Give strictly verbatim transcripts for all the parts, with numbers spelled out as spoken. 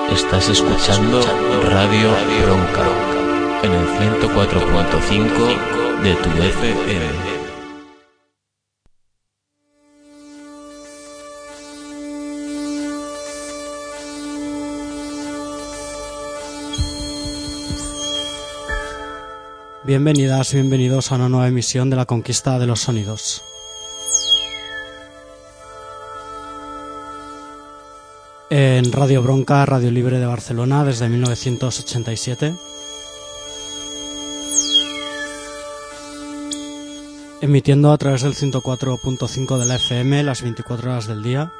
Estás escuchando Radio Bronca en el ciento cuatro punto cinco de tu F M. Bienvenidas y bienvenidos a una nueva emisión de La Conquista de los Sonidos. En Radio Bronca, Radio Libre de Barcelona, desde mil novecientos ochenta y siete. Emitiendo a través del ciento cuatro punto cinco de la F M las veinticuatro horas del día.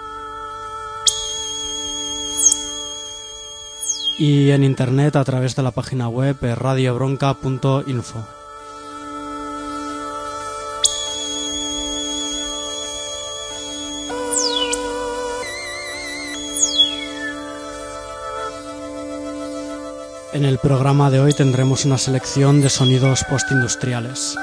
Y en internet a través de la página web radio bronca punto info. En el programa de hoy tendremos una selección de sonidos postindustriales.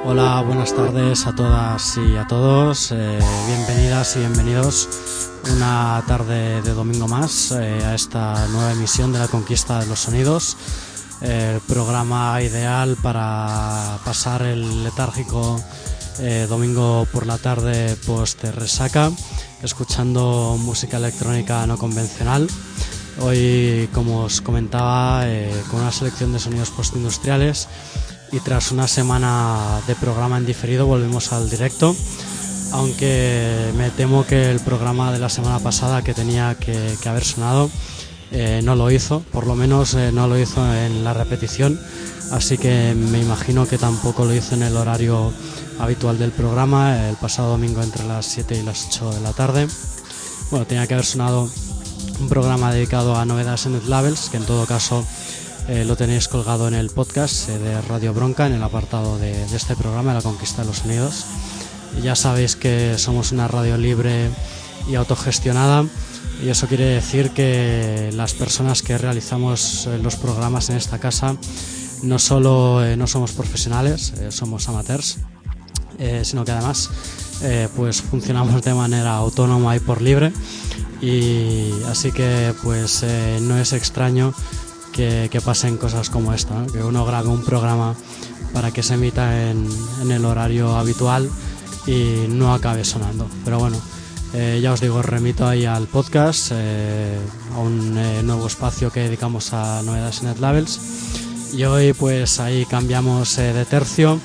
Hola, buenas tardes a todas y a todos, eh, bienvenidas y bienvenidos una tarde de domingo más eh, a esta nueva emisión de La Conquista de los Sonidos, eh, el programa ideal para pasar el letárgico eh, domingo por la tarde post resaca, escuchando música electrónica no convencional. Hoy, como os comentaba, eh, con una selección de sonidos postindustriales. Y tras una semana de programa en diferido volvemos al directo, aunque me temo que el programa de la semana pasada que tenía que, que haber sonado eh, no lo hizo, por lo menos eh, no lo hizo en la repetición, así que me imagino que tampoco lo hizo en el horario habitual del programa, el pasado domingo entre las siete y las ocho de la tarde. Bueno, tenía que haber sonado un programa dedicado a novedades en NetLabels, que en todo caso Eh, lo tenéis colgado en el podcast eh, de Radio Bronca, en el apartado de, de este programa, La Conquista de los Sonidos. Y ya sabéis que somos una radio libre y autogestionada, y eso quiere decir que las personas que realizamos eh, los programas en esta casa no solo eh, no somos profesionales, eh, somos amateurs, eh, sino que además eh, pues funcionamos de manera autónoma y por libre, y así que pues eh, no es extraño Que, que pasen cosas como esta, ¿no? Que uno grabe un programa para que se emita en, en el horario habitual y no acabe sonando. Pero bueno, eh, ya os digo, os remito ahí al podcast, eh, a un eh, nuevo espacio que dedicamos a novedades en NetLabels. Y hoy pues ahí cambiamos eh, de tercio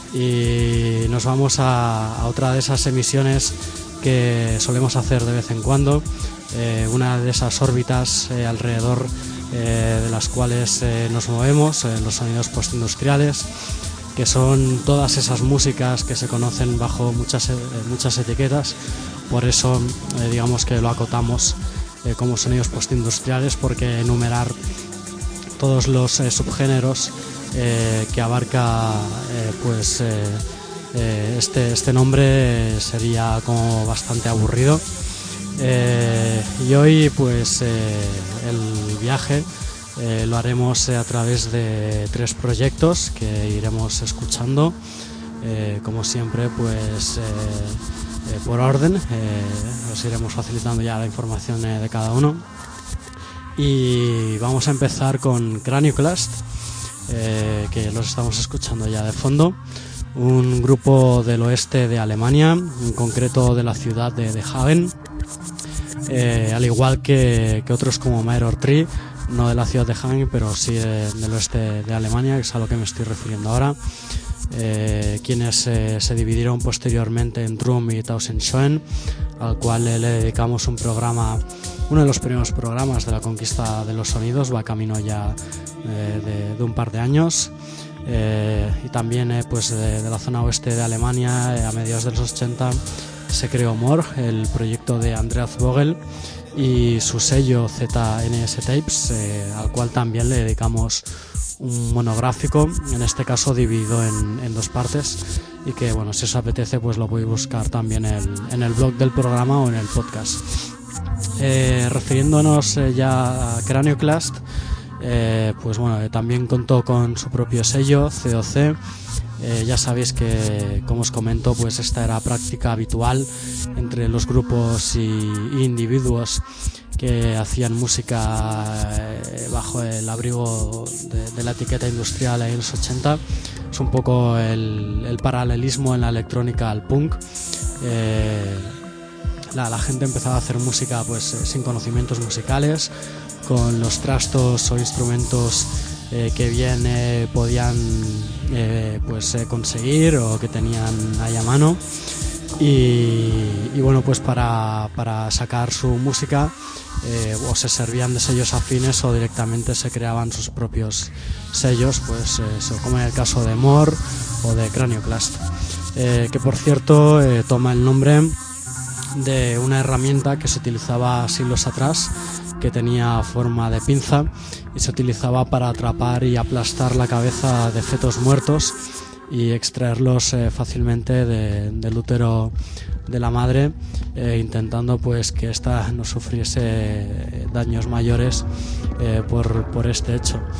y nos vamos a, a otra de esas emisiones que solemos hacer de vez en cuando, eh, una de esas órbitas eh, alrededor Eh, de las cuales eh, nos movemos, eh, los sonidos postindustriales, que son todas esas músicas que se conocen bajo muchas, eh, muchas etiquetas. Por eso eh, digamos que lo acotamos eh, como sonidos postindustriales, porque enumerar todos los eh, subgéneros eh, que abarca eh, pues eh, eh, este, este nombre eh, sería como bastante aburrido. Eh, y hoy pues eh, el viaje eh, lo haremos eh, a través de tres proyectos que iremos escuchando, eh, como siempre pues eh, eh, por orden, eh, os iremos facilitando ya la información eh, de cada uno, y vamos a empezar con Cranioclast, eh, que los estamos escuchando ya de fondo, un grupo del oeste de Alemania, en concreto de la ciudad de, de Hagen. Eh, al igual que, que otros como Mirror Tree, no de la ciudad de Hagen, pero sí de, del oeste de Alemania, que es a lo que me estoy refiriendo ahora, eh, quienes eh, se dividieron posteriormente en Drum y Tausend Schoen, al cual eh, le dedicamos un programa, uno de los primeros programas de La Conquista de los Sonidos, va camino ya eh, de, de un par de años. Eh, y también eh, pues de, de la zona oeste de Alemania, eh, a mediados de los ochenta, se creó More, el proyecto de Andreas Vogel, y su sello Z N S Tapes, eh, al cual también le dedicamos un monográfico, en este caso dividido en, en dos partes, y que bueno, si os apetece pues lo podéis buscar también en el, en el blog del programa o en el podcast. Eh, refiriéndonos eh, ya a Cranioclast, eh, pues bueno, eh, también contó con su propio sello C O C. Eh, ya sabéis que, como os comento, pues esta era práctica habitual entre los grupos y, y individuos que hacían música eh, bajo el abrigo de, de la etiqueta industrial en los ochenta. Es un poco el, el paralelismo en la electrónica al punk. Eh, la, la gente empezaba a hacer música pues eh, sin conocimientos musicales, con los trastos o instrumentos Eh, que bien eh, podían eh, pues eh, conseguir o que tenían ahí a mano, y, y bueno, pues para, para sacar su música eh, o se servían de sellos afines o directamente se creaban sus propios sellos, pues eh, como en el caso de More o de Cranioclast, eh, que por cierto eh, toma el nombre de una herramienta que se utilizaba siglos atrás, que tenía forma de pinza y se utilizaba para atrapar y aplastar la cabeza de fetos muertos y extraerlos eh, fácilmente de, del útero de la madre, eh, intentando pues que ésta no sufriese daños mayores eh, por, por este hecho.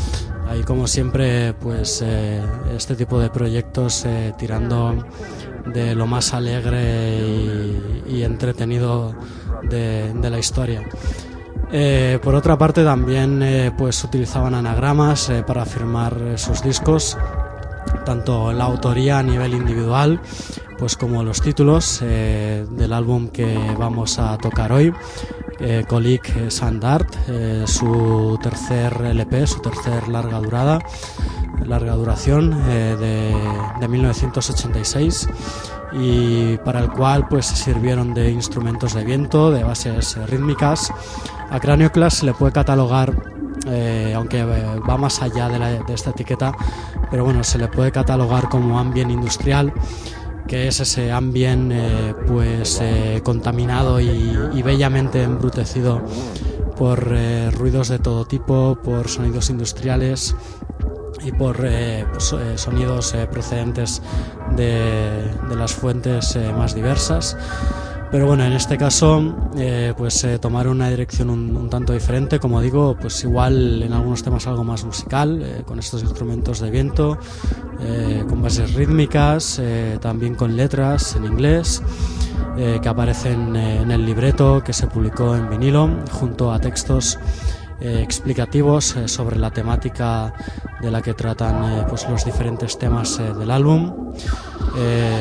ahí como siempre pues eh, este tipo de proyectos eh, tirando de lo más alegre y, y entretenido de, de la historia. Eh, por otra parte también eh, pues utilizaban anagramas eh, para firmar eh, sus discos, tanto la autoría a nivel individual pues como los títulos eh, del álbum que vamos a tocar hoy, eh, Colic Sandart, eh, su tercer L P, su tercer larga durada, larga duración eh, de, de mil novecientos ochenta y seis, y para el cual pues se sirvieron de instrumentos de viento, de bases eh, rítmicas. A Craneoclast se le puede catalogar, eh, aunque eh, va más allá de, la, de esta etiqueta, pero bueno, se le puede catalogar como ambient industrial, que es ese ambient eh, pues eh, contaminado y, y bellamente embrutecido por eh, ruidos de todo tipo, por sonidos industriales y por eh, pues, eh, sonidos eh, procedentes de, de las fuentes eh, más diversas. Pero bueno, en este caso eh, pues eh, tomaron una dirección un, un tanto diferente, como digo, pues igual en algunos temas algo más musical, eh, con estos instrumentos de viento, eh, con bases rítmicas, eh, también con letras en inglés, eh, que aparecen eh, en el libreto que se publicó en vinilo, junto a textos eh, explicativos eh, sobre la temática de la que tratan eh, pues los diferentes temas eh, del álbum. Eh,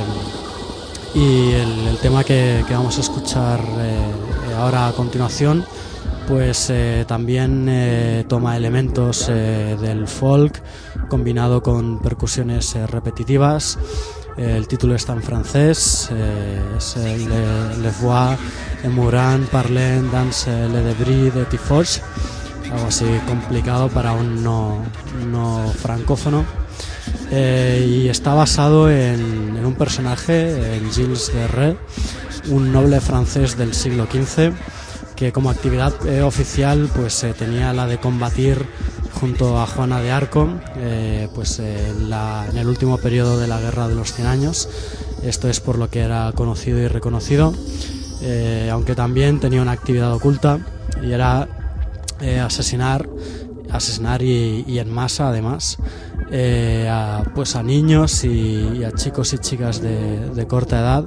Y el, el tema que, que vamos a escuchar eh, ahora a continuación pues eh, también eh, toma elementos eh, del folk combinado con percusiones eh, repetitivas. Eh, el título está en francés, eh, es eh, Le, le Voix et Mourant parlent dans le débris de Tifoch, algo así complicado para un no, no francófono. Eh, y está basado en, en un personaje, en Gilles de Rais, un noble francés del siglo quince, que como actividad eh, oficial pues eh, tenía la de combatir junto a Juana de Arco eh, pues eh, la, en el último periodo de la Guerra de los Cien Años. Esto es por lo que era conocido y reconocido, eh, aunque también tenía una actividad oculta y era eh, asesinar asesinar y, y en masa además eh, a, pues a niños y, y a chicos y chicas de, de corta edad,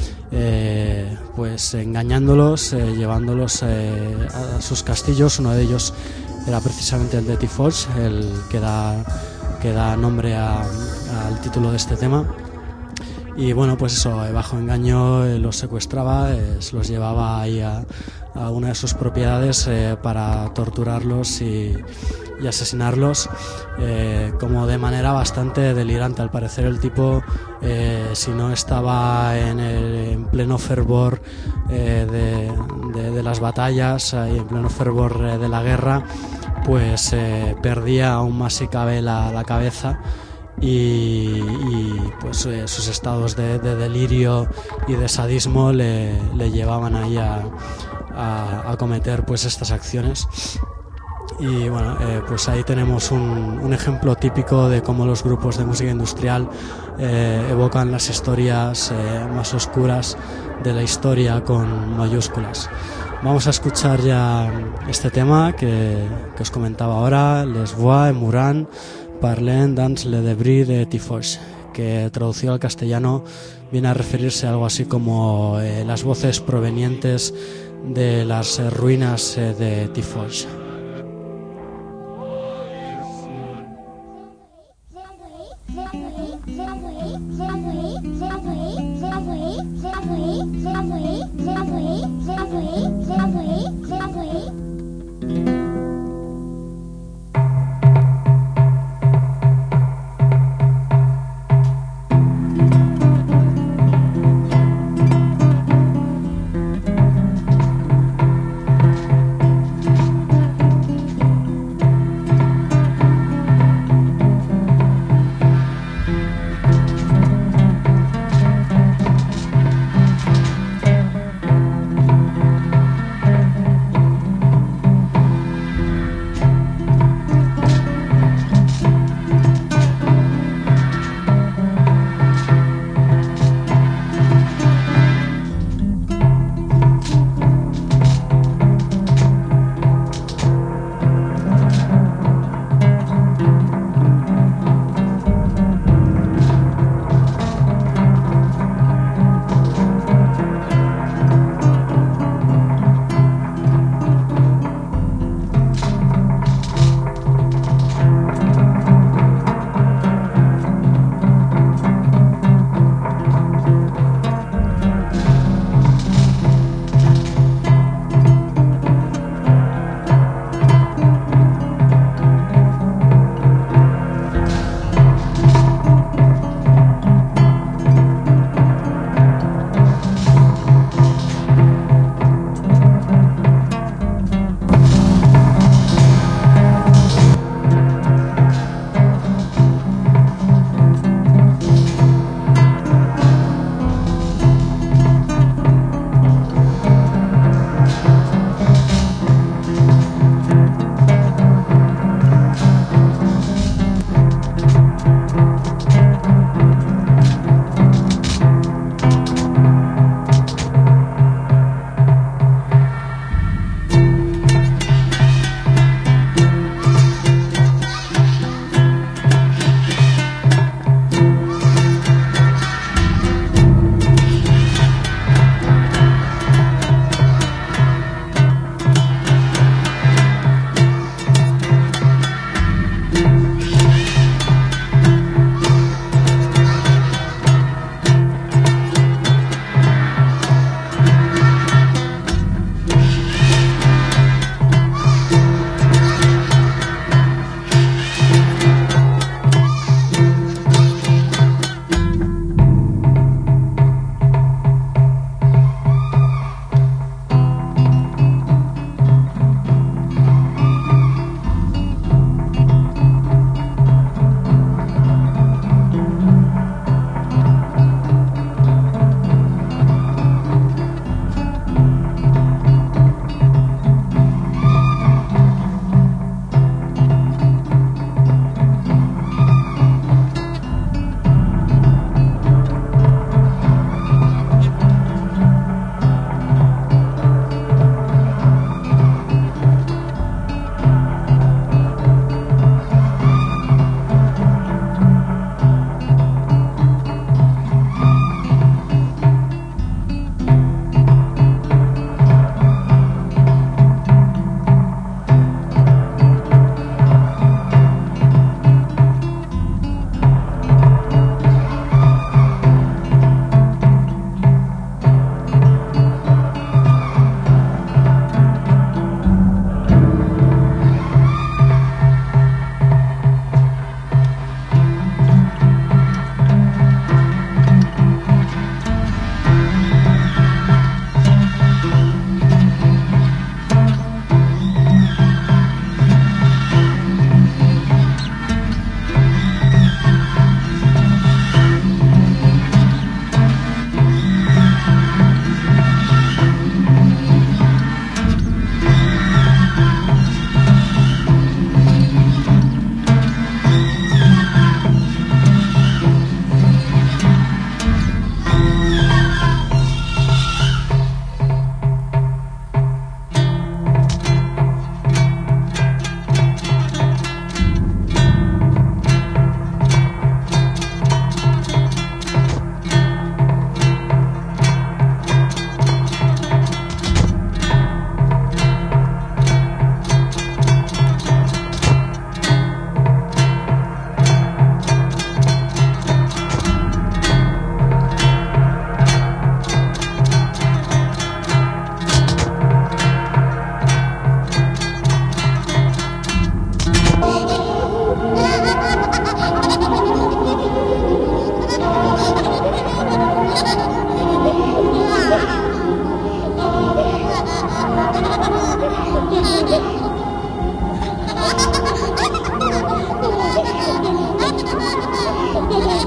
eh, pues engañándolos, eh, llevándolos eh, a sus castillos. Uno de ellos era precisamente el de Tifoch, el que da, que da nombre a, al título de este tema. Y bueno, pues eso, bajo engaño eh, los secuestraba, eh, se los llevaba ahí a, a una de sus propiedades eh, para torturarlos y, y asesinarlos, eh, como de manera bastante delirante. Al parecer el tipo, eh, si no estaba en, el, en pleno fervor eh, de, de, de las batallas y en pleno fervor eh, de la guerra, pues eh, perdía aún más si cabe la, la cabeza. Y, y pues eh, sus estados de, de delirio y de sadismo le, le llevaban ahí a, a, a cometer pues estas acciones. Y bueno, eh, pues ahí tenemos un, un ejemplo típico de cómo los grupos de música industrial eh, evocan las historias eh, más oscuras de la historia con mayúsculas. Vamos a escuchar ya este tema que, que os comentaba ahora, Les Voix et Mourant parlent dans le débris de Tifoch, que traducido al castellano viene a referirse a algo así como eh, las voces provenientes de las eh, ruinas eh, de Tifoch.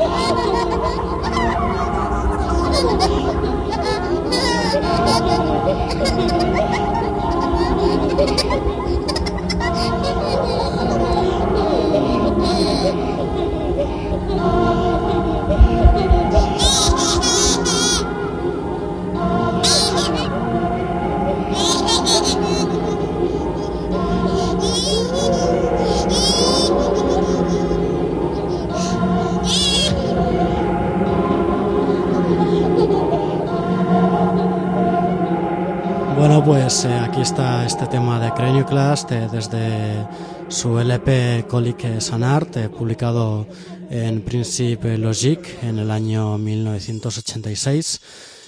Pues eh, aquí está este tema de Cranioclast eh, desde su L P Colic Sanart, eh, publicado en Principe Logique en el año mil novecientos ochenta y seis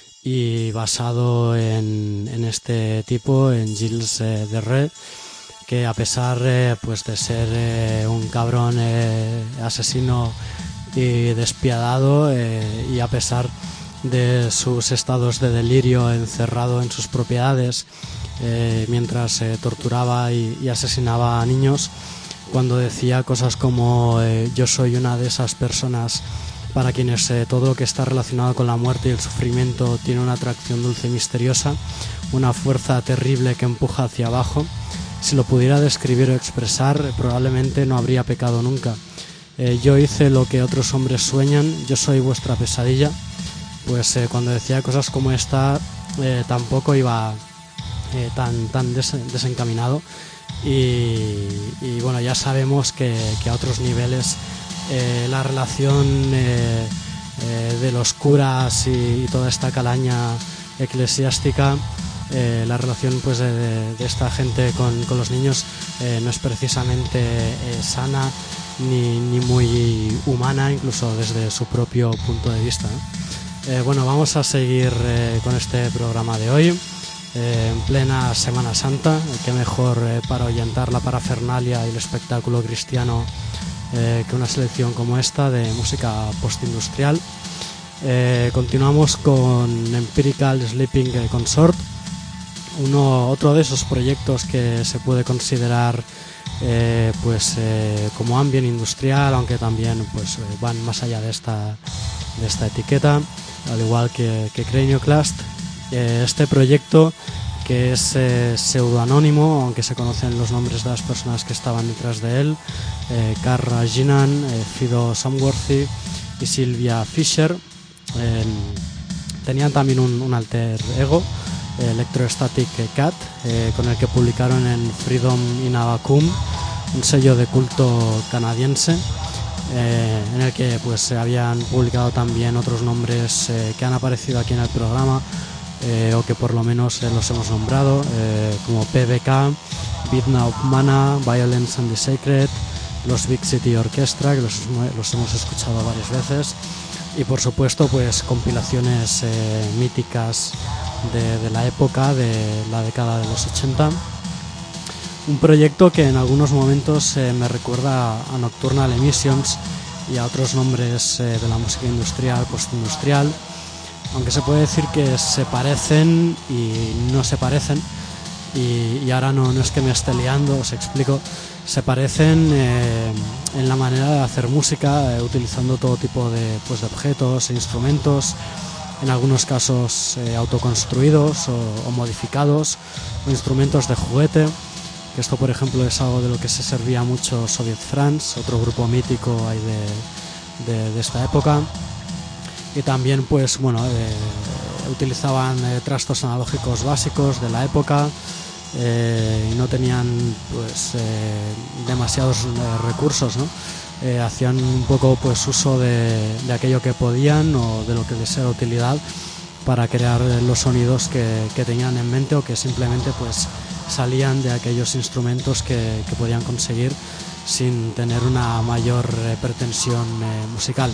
y basado en, en este tipo, en Gilles eh, Derret, que a pesar eh, pues de ser eh, un cabrón eh, asesino y despiadado eh, y a pesar de sus estados de delirio encerrado en sus propiedades eh, mientras eh, torturaba y, y asesinaba a niños, cuando decía cosas como eh, yo soy una de esas personas para quienes eh, todo lo que está relacionado con la muerte y el sufrimiento tiene una atracción dulce y misteriosa, una fuerza terrible que empuja hacia abajo. Si lo pudiera describir o expresar, probablemente no habría pecado nunca. Eh, yo hice lo que otros hombres sueñan, yo soy vuestra pesadilla. Pues eh, cuando decía cosas como esta eh, tampoco iba eh, tan, tan des desencaminado y, y bueno, ya sabemos que, que a otros niveles eh, la relación eh, eh, de los curas y, y toda esta calaña eclesiástica, eh, la relación pues de, de, de esta gente con, con los niños eh, no es precisamente eh, sana ni, ni muy humana, incluso desde su propio punto de vista, ¿no? Eh, bueno, vamos a seguir eh, con este programa de hoy, eh, en plena Semana Santa. Qué mejor eh, para ahuyentar la parafernalia y el espectáculo cristiano eh, que una selección como esta de música postindustrial. Eh, continuamos con Empirical Sleeping Consort, uno, otro de esos proyectos que se puede considerar eh, pues eh, como ambient industrial, aunque también pues eh, van más allá de esta, de esta etiqueta, al igual que, que Cranioclast. Eh, este proyecto, que es eh, pseudoanónimo, aunque se conocen los nombres de las personas que estaban detrás de él, eh, Karra Jinan, eh, Fido Samworthy y Sylvia Fisher, eh, tenían también un, un alter ego, eh, Electrostatic Cat, eh, con el que publicaron en Freedom in a Vacuum, un sello de culto canadiense, Eh, en el que pues se habían publicado también otros nombres eh, que han aparecido aquí en el programa eh, o que por lo menos eh, los hemos nombrado, eh, como P B K, Vidna of Mana, Violence and the Sacred, los Big City Orchestra, que los, los hemos escuchado varias veces, y por supuesto pues compilaciones eh, míticas de, de la época, de la década de los ochenta. Un proyecto que en algunos momentos eh, me recuerda a Nocturnal Emissions y a otros nombres eh, de la música industrial, postindustrial, aunque se puede decir que se parecen y no se parecen, y, y ahora no, no es que me esté liando, os explico. Se parecen eh, en la manera de hacer música, eh, utilizando todo tipo de, pues, de objetos e instrumentos, en algunos casos eh, autoconstruidos o, o modificados, o instrumentos de juguete. Que esto, por ejemplo, es algo de lo que se servía mucho Soviet France, otro grupo mítico ahí de, de, de esta época. Y también, pues, bueno, eh, utilizaban eh, trastos analógicos básicos de la época eh, y no tenían, pues, eh, demasiados eh, recursos, ¿no? Eh, hacían un poco, pues, uso de, de aquello que podían o de lo que les era utilidad para crear los sonidos que, que tenían en mente, o que simplemente, pues, salían de aquellos instrumentos que, que podían conseguir sin tener una mayor eh, pretensión eh, musical.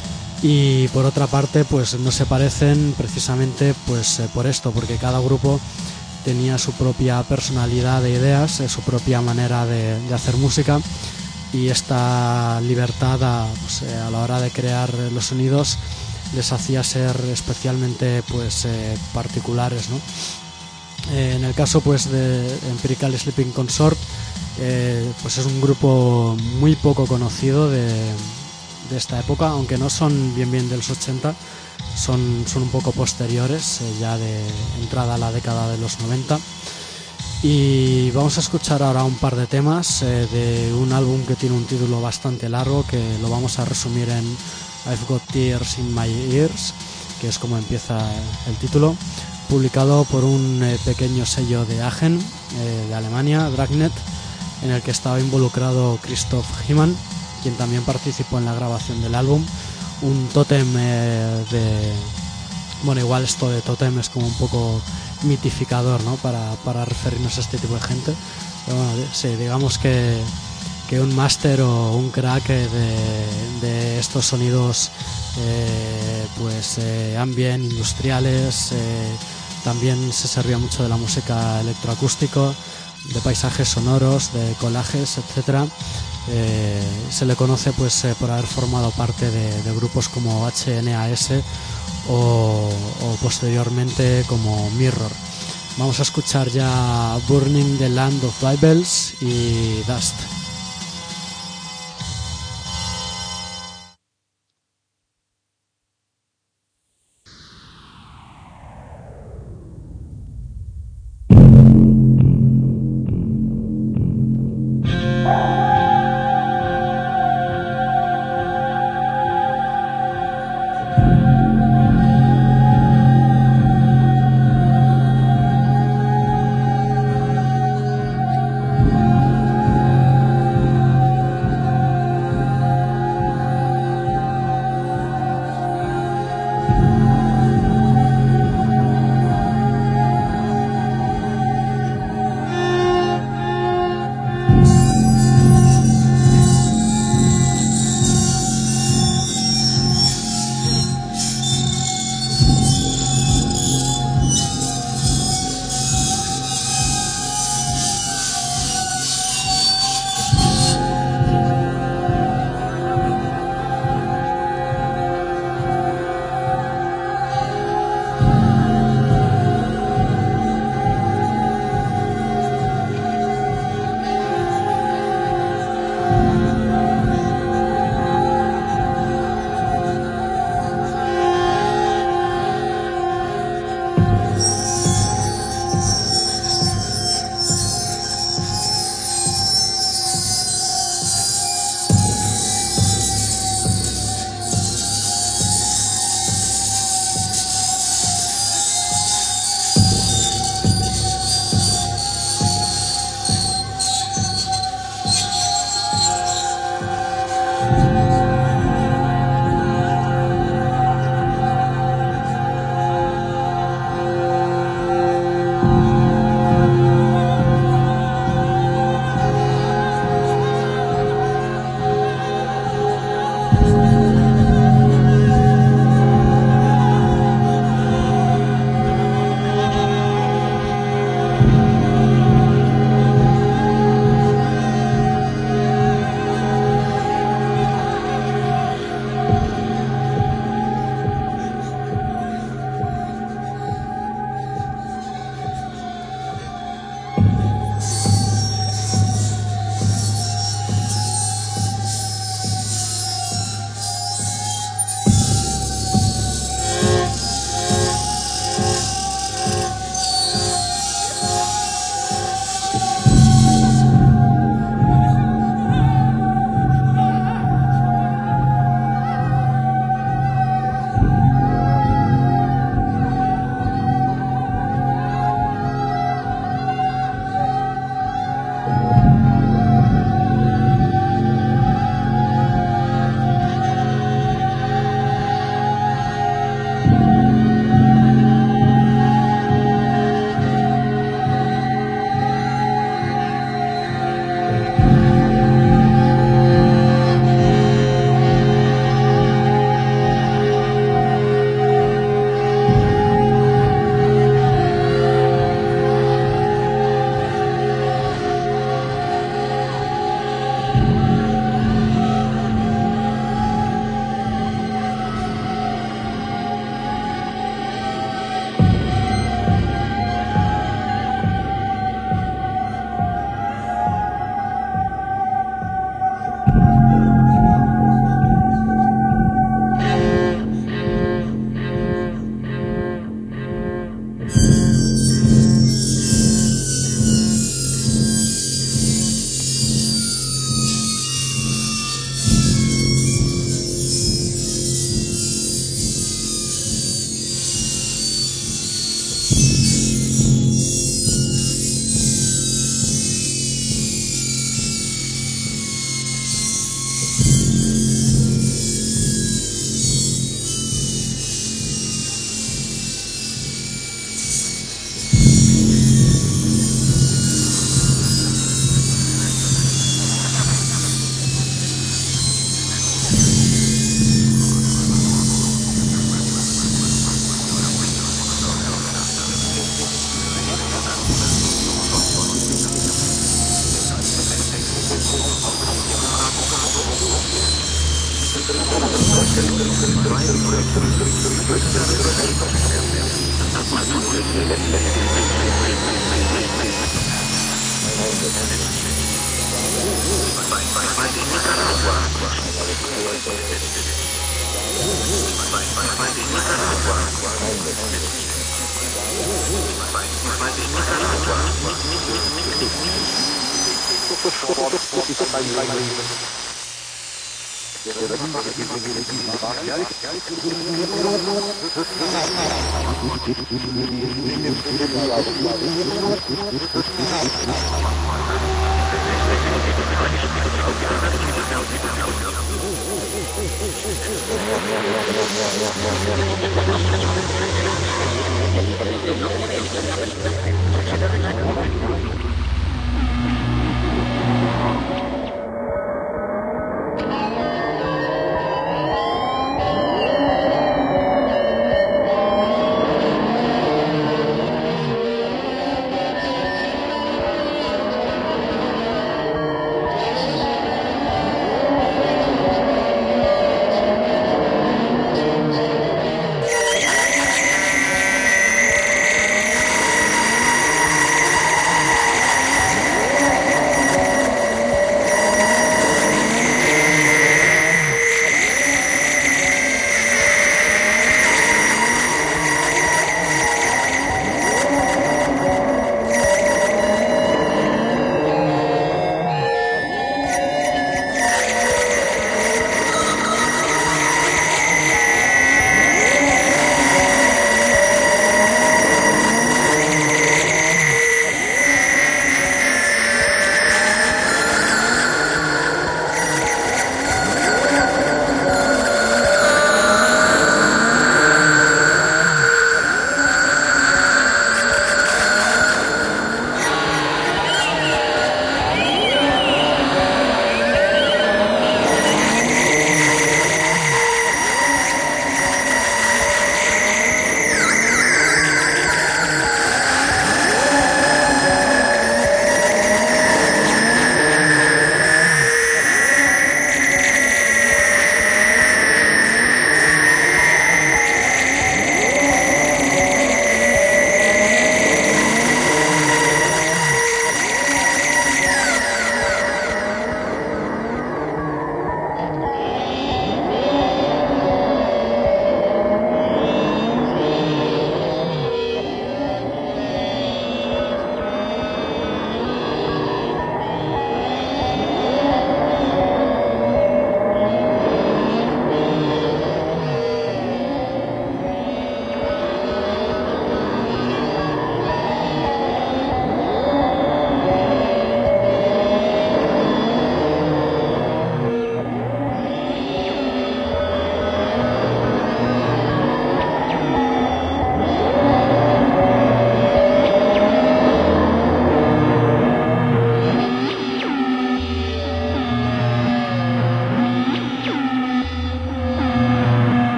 Y por otra parte, pues no se parecen precisamente pues eh, por esto, porque cada grupo tenía su propia personalidad de ideas, eh, su propia manera de, de hacer música, y esta libertad a, pues, eh, a la hora de crear los sonidos les hacía ser especialmente pues eh, particulares, ¿no? Eh, en el caso pues de Empirical Sleeping Consort, eh, pues es un grupo muy poco conocido de, de esta época, aunque no son bien bien de los ochenta, son, son un poco posteriores, eh, ya de entrada a la década de los noventa. Y vamos a escuchar ahora un par de temas eh, de un álbum que tiene un título bastante largo, que lo vamos a resumir en I've Got Tears in My Ears, que es como empieza el título, publicado por un eh, pequeño sello de Aachen, eh, de Alemania, Dragnet, en el que estaba involucrado Christoph Hyman, quien también participó en la grabación del álbum. Un tótem eh, de... Bueno, igual esto de tótem es como un poco mitificador, ¿no? Para, para referirnos a este tipo de gente. Pero bueno, sí, digamos que, que un máster o un crack de, de estos sonidos eh, pues eh, ambient, industriales, eh, también se servía mucho de la música electroacústico, de paisajes sonoros, de collages, etcétera. Eh, se le conoce pues eh, por haber formado parte de, de grupos como H N A S o, o posteriormente como Mirror. Vamos a escuchar ya Burning the Land of Bibles y Dust.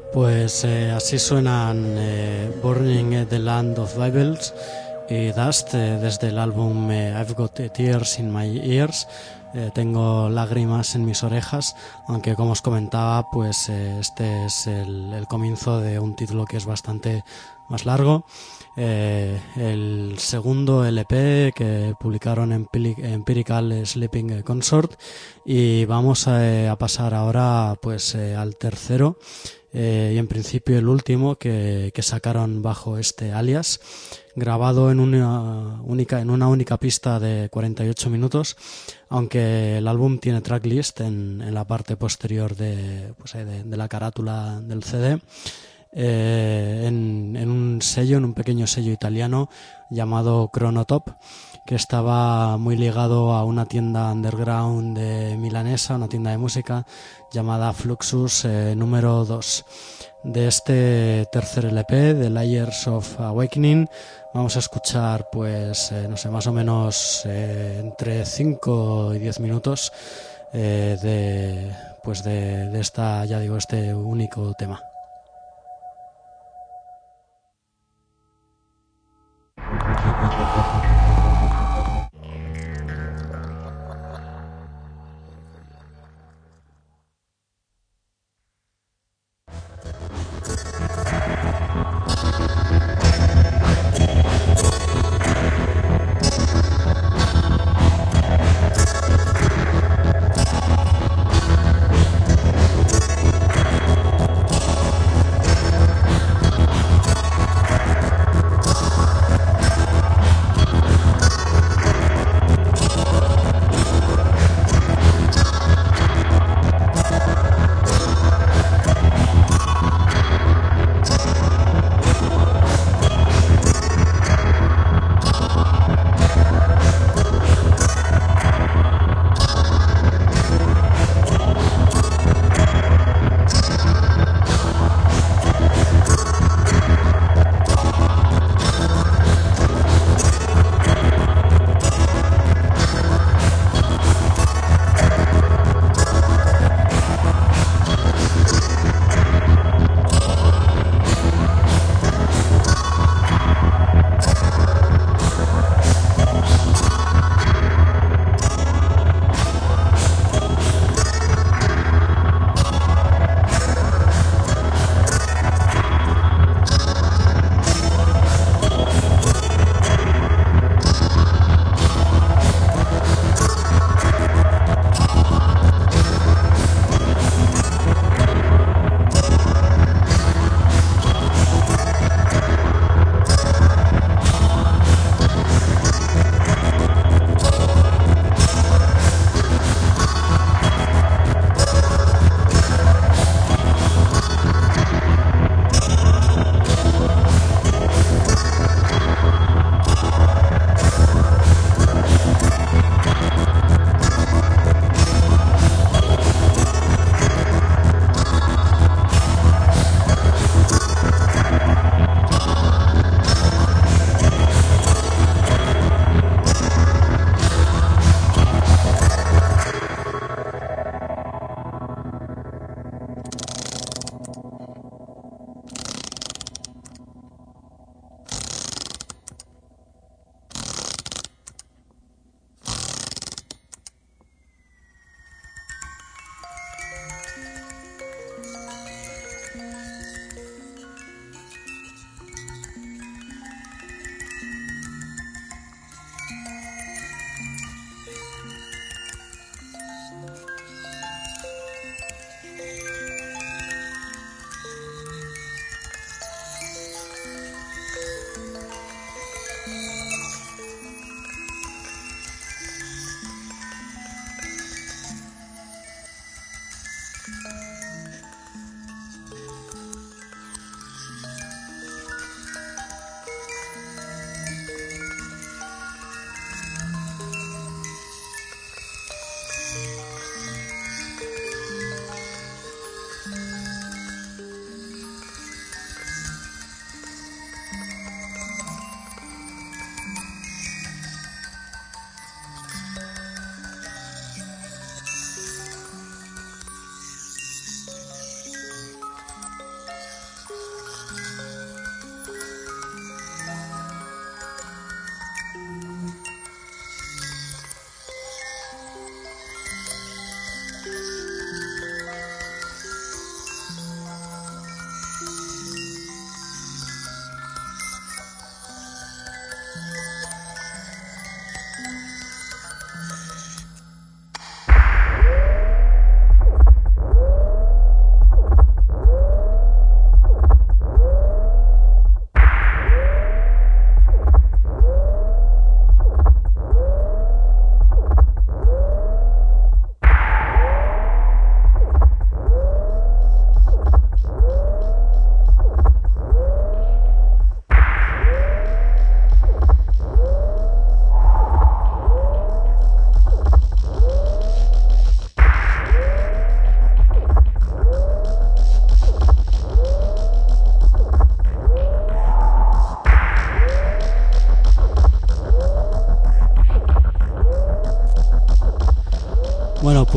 Pues eh, así suenan eh, Burning the Land of Bibles y Dust eh, desde el álbum eh, I've Got Tears in My Ears. Eh, tengo lágrimas en mis orejas, aunque como os comentaba, pues eh, este es el, el comienzo de un título que es bastante más largo. Eh, el segundo L P que publicaron en Empirical Sleeping Consort, y vamos a, a pasar ahora pues eh, al tercero eh, y en principio el último que, que sacaron bajo este alias, grabado en una única en una única pista de cuarenta y ocho minutos, aunque el álbum tiene tracklist en, en la parte posterior de, pues, de, de la carátula del C D. Eh, en, en un sello, en un pequeño sello italiano llamado Chronotop, que estaba muy ligado a una tienda underground de milanesa, una tienda de música llamada Fluxus eh, número dos. De este tercer L P, The Layers of Awakening, vamos a escuchar pues eh, no sé, más o menos eh, entre cinco y diez minutos eh, de pues de, de esta, ya digo, este único tema.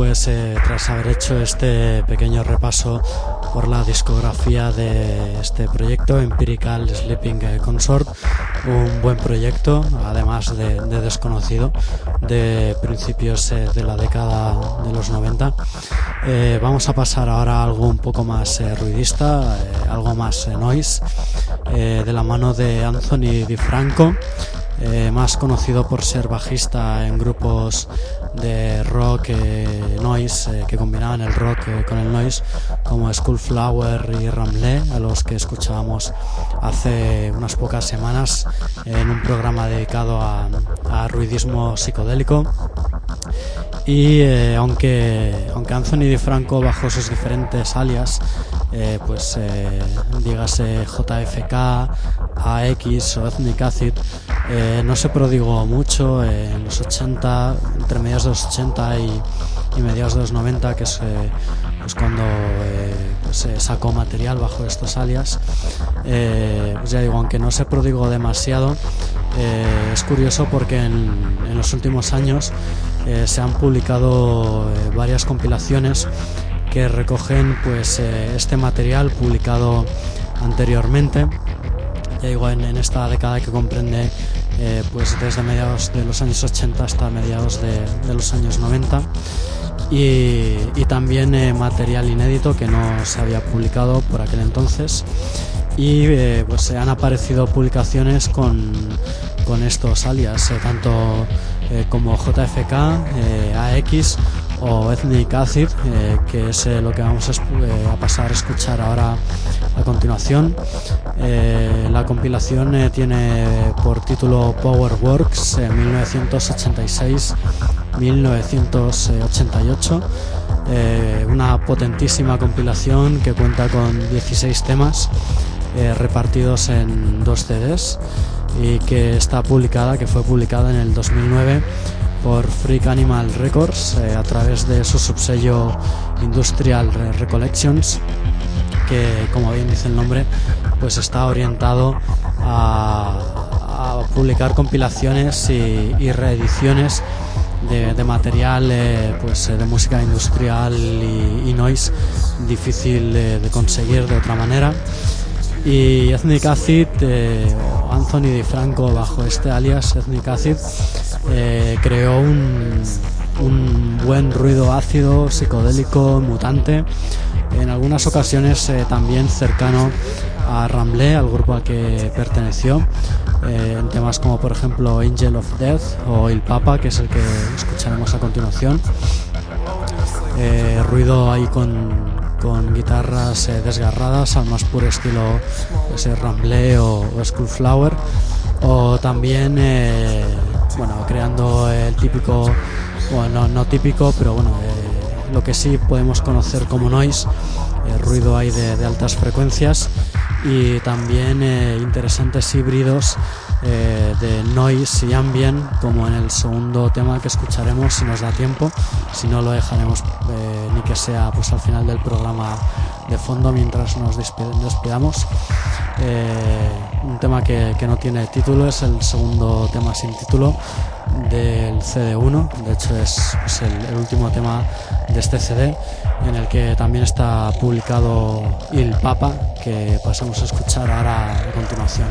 pues eh, tras haber hecho este pequeño repaso por la discografía de este proyecto, Empirical Sleeping Consort, un buen proyecto, además de, de desconocido, de principios eh, de la década de los noventa. Eh, vamos a pasar ahora a algo un poco más eh, ruidista, eh, algo más eh, noise, eh, de la mano de Anthony DiFranco, eh, más conocido por ser bajista en grupos de rock eh, noise eh, que combinaban el rock eh, con el noise, como Skullflower y Ramlé, a los que escuchábamos hace unas pocas semanas en un programa dedicado a, a ruidismo psicodélico. Y eh, aunque aunque Anthony DiFranco, bajo sus diferentes alias, eh, pues eh, dígase J F K, A X o Ethnic Acid, eh, no se prodigó mucho eh, en los ochenta, entre mediados de los ochenta y, y mediados de los noventa, que es eh, pues cuando eh, pues, eh, sacó material bajo estos alias. Eh, pues ya digo, aunque no se prodigó demasiado, eh, es curioso porque en, en los últimos años eh, se han publicado eh, varias compilaciones que recogen pues eh, este material publicado anteriormente, ya digo, en, en esta década que comprende eh, pues desde mediados de los años ochenta hasta mediados de, de los años noventa, y, y también eh, material inédito que no se había publicado por aquel entonces, y eh, pues han aparecido publicaciones con, con estos alias, eh, tanto eh, como J F K, eh, A X o Ethnic Acid, eh, que es eh, lo que vamos a, eh, a pasar a escuchar ahora a continuación. Eh, la compilación eh, tiene por título Powerworks eh, mil novecientos ochenta y seis a mil novecientos ochenta y ocho, eh, una potentísima compilación que cuenta con dieciséis temas eh, repartidos en dos C Ds, y que está publicada, que fue publicada en el dos mil nueve por Freak Animal Records eh, a través de su subsello Industrial Recollections, que, como bien dice el nombre, pues está orientado a, a publicar compilaciones y, y reediciones de, de material eh, pues de música industrial y, y noise difícil de, de conseguir de otra manera. Y Ethnic Acid, eh, Anthony DiFranco, bajo este alias Ethnic Acid, eh, creó un, un buen ruido ácido, psicodélico, mutante, en algunas ocasiones eh, también cercano a Ramlé, al grupo al que perteneció, eh, en temas como por ejemplo Angel of Death o Il Papa, que es el que escucharemos a continuación. Eh, ruido ahí con con guitarras eh, desgarradas al más puro estilo pues, eh, Ramlé o, o Skullflower, o también eh, bueno, creando el típico, bueno, no, no típico, pero bueno, eh, lo que sí podemos conocer como noise, eh, ruido ahí de, de altas frecuencias, y también eh, interesantes híbridos eh, de noise y ambient, como en el segundo tema que escucharemos, si nos da tiempo. Si no, lo dejaremos eh, ni que sea pues al final del programa de fondo mientras nos despidamos. Eh, un tema que, que no tiene título, es el segundo tema sin título del C D uno, de hecho es, es el, el último tema de este C D, en el que también está publicado Il Papa, que pasamos a escuchar ahora a continuación.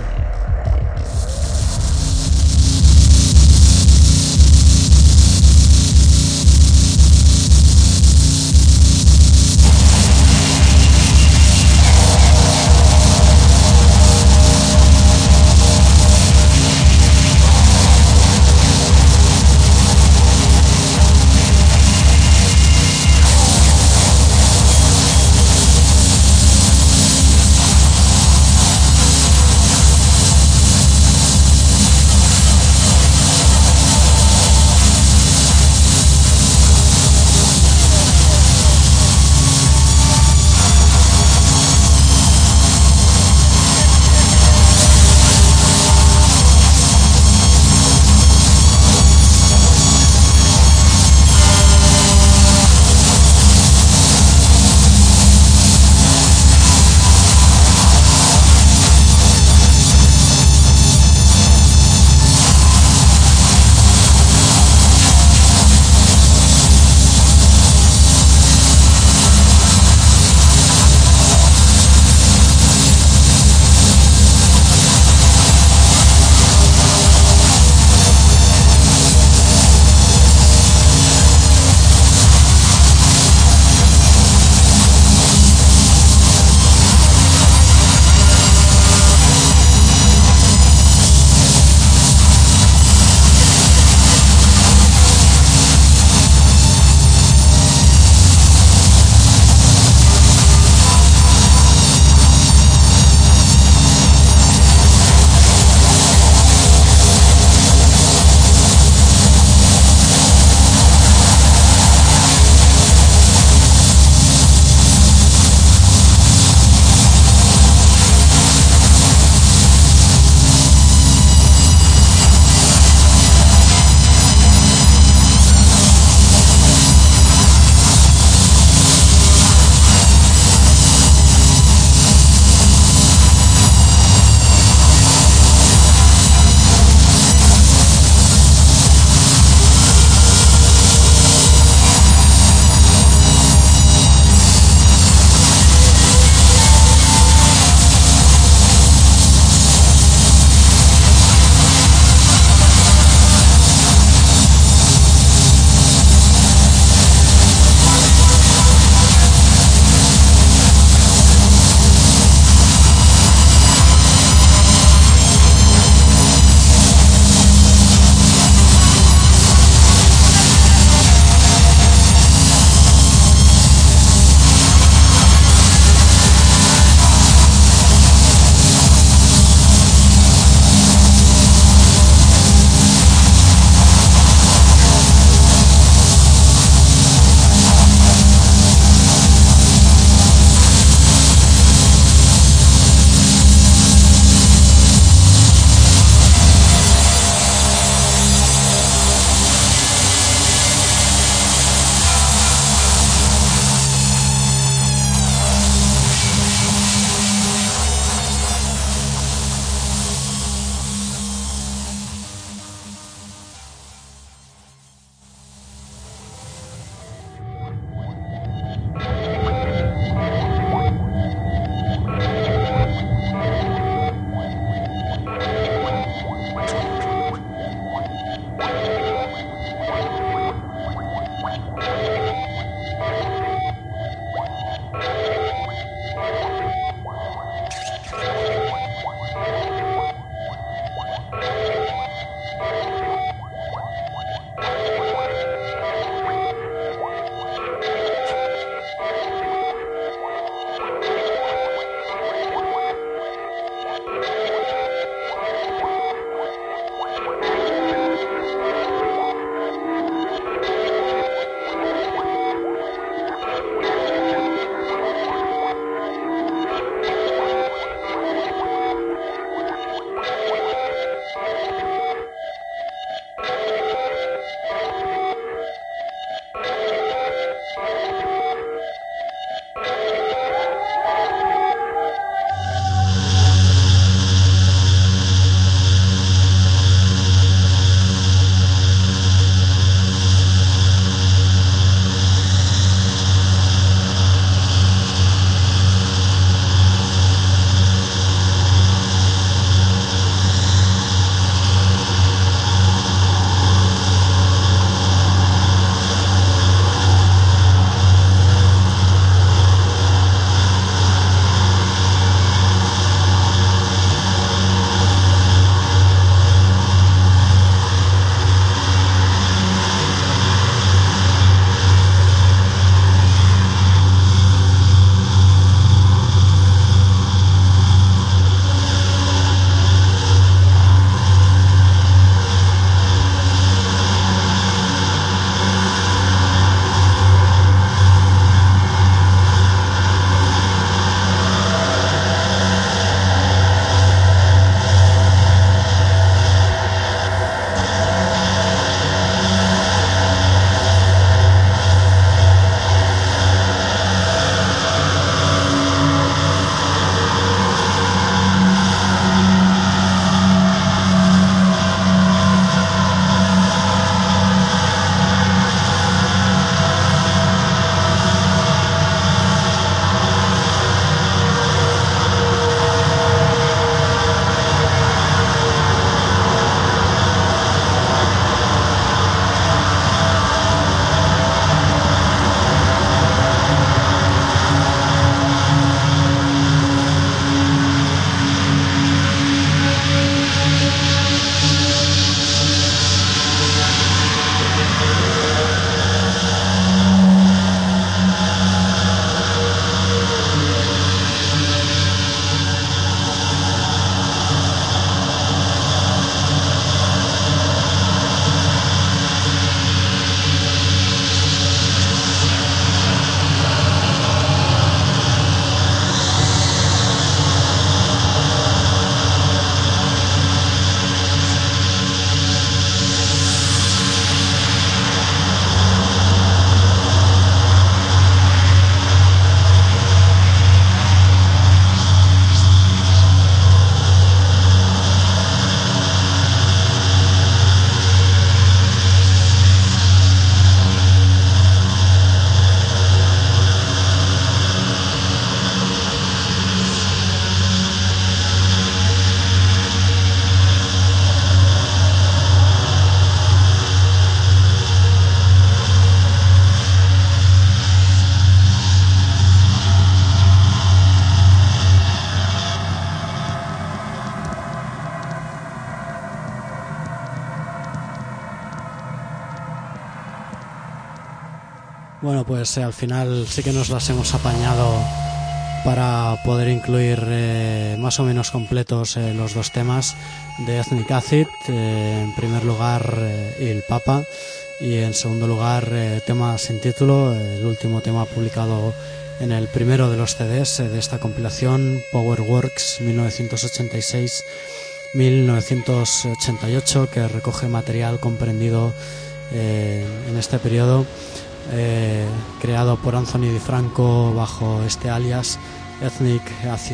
pues eh, al final sí que nos las hemos apañado para poder incluir eh, más o menos completos eh, los dos temas de Ethnic Acid, eh, en primer lugar eh, El Papa, y en segundo lugar eh, tema sin título, el último tema publicado en el primero de los C Ds eh, de esta compilación, Powerworks mil novecientos ochenta y seis a mil novecientos ochenta y ocho, que recoge material comprendido eh, en este periodo, eh, creado por Anthony DiFranco bajo este alias Ethnic Acid.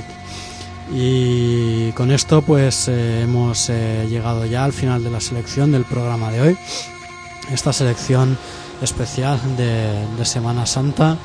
Y con esto pues eh, hemos eh, llegado ya al final de la selección del programa de hoy, esta selección especial de, de Semana Santa,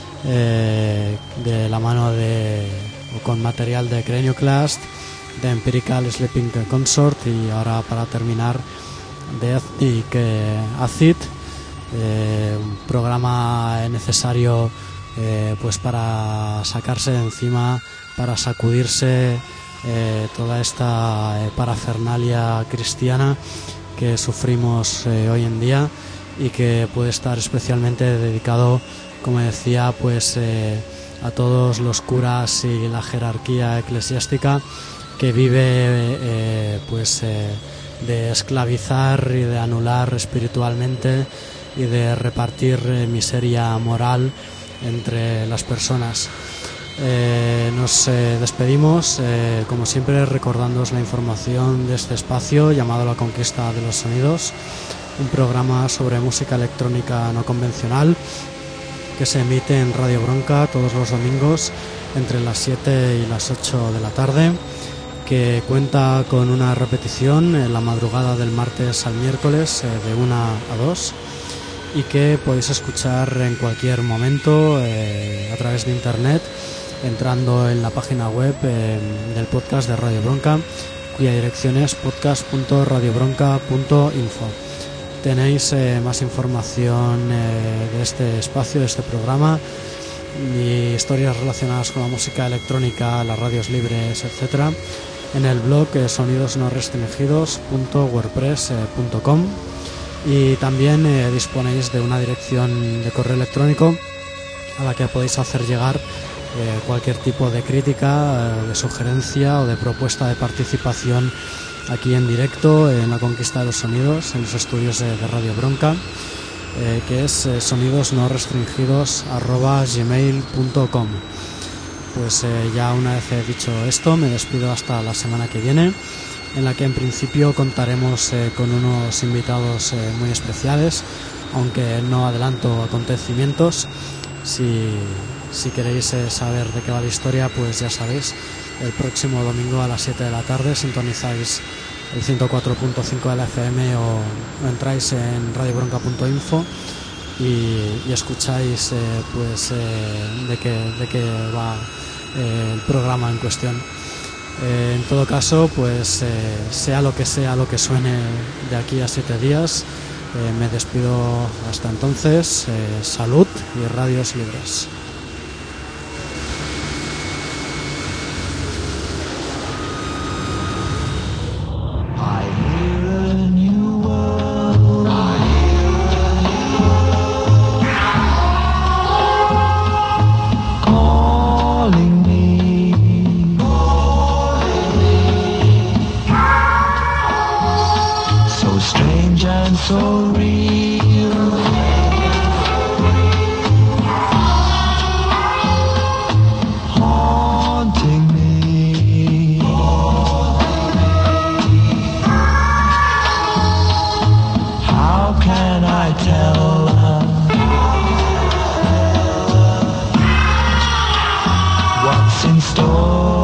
eh, de la mano de con material de Cranioclast, de Empirical Sleeping Consort, y ahora para terminar de Ethnic eh, Acid, eh, un programa necesario eh, pues para sacarse de encima, para sacudirse eh, toda esta eh, parafernalia cristiana que sufrimos eh, hoy en día, y que puede estar especialmente dedicado, como decía, pues eh, a todos los curas y la jerarquía eclesiástica que vive eh, pues eh, de esclavizar y de anular espiritualmente y de repartir eh, miseria moral entre las personas. Eh, nos eh, despedimos, eh, como siempre, recordándoos la información de este espacio llamado La Conquista de los Sonidos, un programa sobre música electrónica no convencional que se emite en Radio Bronca todos los domingos entre las siete y las ocho de la tarde, que cuenta con una repetición en la madrugada del martes al miércoles eh, de una a dos, y que podéis escuchar en cualquier momento eh, a través de internet, entrando en la página web eh, del podcast de Radio Bronca, cuya dirección es podcast punto radio bronca punto info. Tenéis eh, más información eh, de este espacio, de este programa, y historias relacionadas con la música electrónica, las radios libres, etcétera, en el blog eh, sonidos no restringidos punto wordpress punto com, y también eh, disponéis de una dirección de correo electrónico a la que podéis hacer llegar eh, cualquier tipo de crítica, eh, de sugerencia o de propuesta de participación aquí en directo en La Conquista de los Sonidos, en los estudios de, de Radio Bronca, eh, que es eh, sonidos no restringidos arroba gmail punto com. Pues eh, ya una vez he dicho esto, me despido hasta la semana que viene, en la que en principio contaremos eh, con unos invitados eh, muy especiales, aunque no adelanto acontecimientos. Si, si queréis eh, saber de qué va la historia, pues ya sabéis, el próximo domingo a las siete de la tarde sintonizáis el ciento cuatro punto cinco de la F M, o, o entráis en radio bronca punto info y, y escucháis eh, pues eh, de qué de qué va eh, el programa en cuestión. Eh, en todo caso, pues eh, sea lo que sea lo que suene de aquí a siete días, eh, me despido hasta entonces. Eh, salud y radios libres. So real, haunting me. How can I tell her what's in store?